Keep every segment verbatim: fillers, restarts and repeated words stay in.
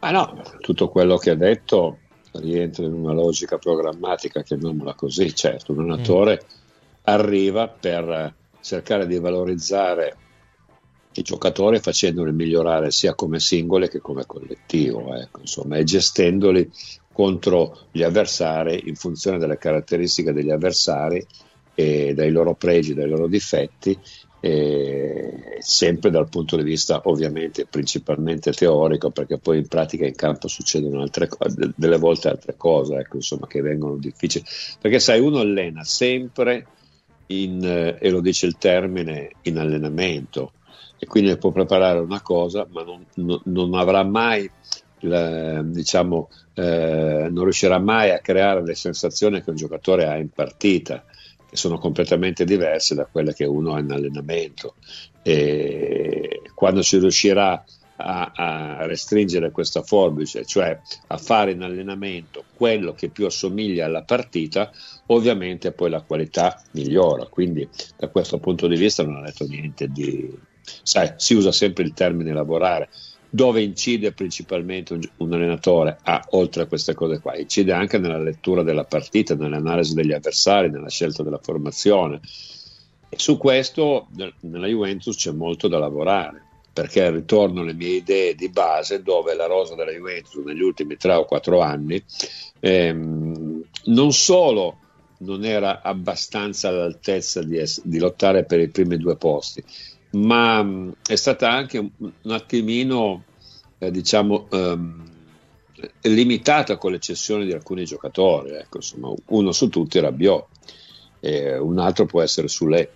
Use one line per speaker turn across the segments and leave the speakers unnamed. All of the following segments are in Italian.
Ma no, tutto quello che ha detto rientra in una logica programmatica, chiamiamola così. Certo, un allenatore mm. arriva per cercare di valorizzare i giocatori facendoli migliorare sia come singoli che come collettivo, ecco, insomma, e gestendoli contro gli avversari in funzione delle caratteristiche degli avversari e dai loro pregi, dai loro difetti, e sempre dal punto di vista ovviamente principalmente teorico, perché poi in pratica in campo succedono altre cose, delle volte altre cose, ecco, insomma, che vengono difficili, perché sai, uno allena sempre in, eh, e lo dice il termine, in allenamento, e quindi può preparare una cosa ma non, non, non avrà mai la, diciamo eh, non riuscirà mai a creare le sensazioni che un giocatore ha in partita, che sono completamente diverse da quelle che uno ha in allenamento, e quando si riuscirà a, a restringere questa forbice, cioè a fare in allenamento quello che più assomiglia alla partita, ovviamente poi la qualità migliora. Quindi da questo punto di vista non ha detto niente di, sai, si usa sempre il termine lavorare. Dove incide principalmente un, un allenatore, ah, oltre a queste cose qua, incide anche nella lettura della partita, nell'analisi degli avversari, nella scelta della formazione, e su questo nella Juventus c'è molto da lavorare, perché ritorno alle mie idee di base, dove la rosa della Juventus negli ultimi tre o quattro anni ehm, non solo non era abbastanza all'altezza di, es- di lottare per i primi due posti, ma mh, è stata anche un, un attimino eh, diciamo ehm, limitata con l'eccezione di alcuni giocatori, ecco, insomma, uno su tutti era Rabiot, eh, un altro può essere Soulé,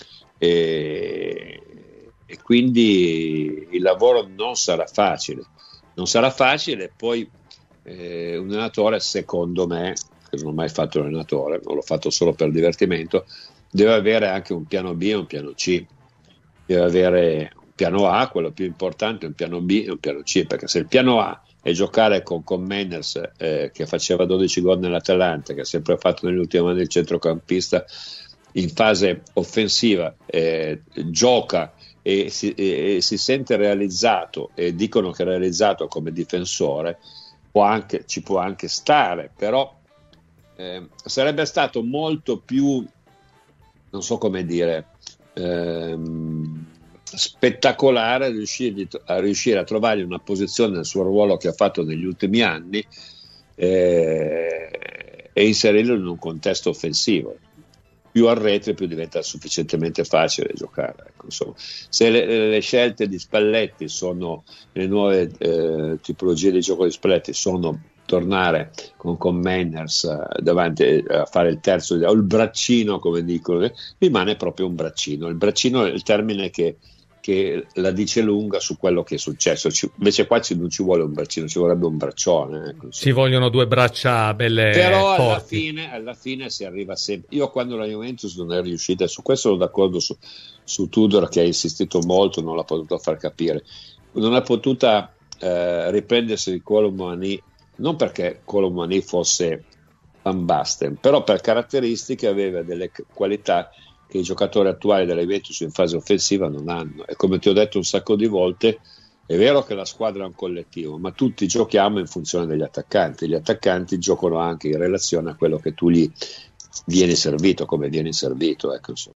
e, e quindi il lavoro non sarà facile non sarà facile poi eh, un allenatore, secondo me, che non ho mai fatto l'allenatore, non l'ho fatto solo per divertimento, deve avere anche un piano B e un piano C. Deve avere un piano A, quello più importante, un piano B e un piano C, perché se il piano A è giocare con, con Menners, eh, che faceva dodici gol nell'Atalanta, che ha sempre fatto negli ultimi anni il centrocampista in fase offensiva, eh, gioca e si, e, e si sente realizzato, e dicono che è realizzato come difensore, può anche, ci può anche stare, però eh, sarebbe stato molto più, non so come dire, Ehm, spettacolare riuscire a, riuscire a trovargli una posizione nel suo ruolo che ha fatto negli ultimi anni, eh, e inserirlo in un contesto offensivo. Più arretri, più diventa sufficientemente facile giocare, ecco, insomma. Se le, le scelte di Spalletti sono, le nuove eh, tipologie di gioco di Spalletti sono tornare con, con Menners uh, davanti a fare il terzo, o il braccino come dicono, eh, rimane proprio un braccino. Il braccino è il termine che, che la dice lunga su quello che è successo. Ci, invece qua ci, non ci vuole un braccino, ci vorrebbe un braccione, ecco,
ci vogliono due braccia belle
però
forti.
alla fine, alla fine si arriva sempre. Io quando la Juventus non è riuscita, su questo sono d'accordo su, su Tudor, che ha insistito molto, non l'ha potuto far capire, non ha potuta eh, riprendersi di Kolo Muani, non perché Kolo Muani fosse Van Basten, però per caratteristiche aveva delle qualità che i giocatori attuali della Juventus in fase offensiva non hanno. E come ti ho detto un sacco di volte, è vero che la squadra è un collettivo, ma tutti giochiamo in funzione degli attaccanti. Gli attaccanti giocano anche in relazione a quello che tu gli vieni servito, come vieni servito, ecco,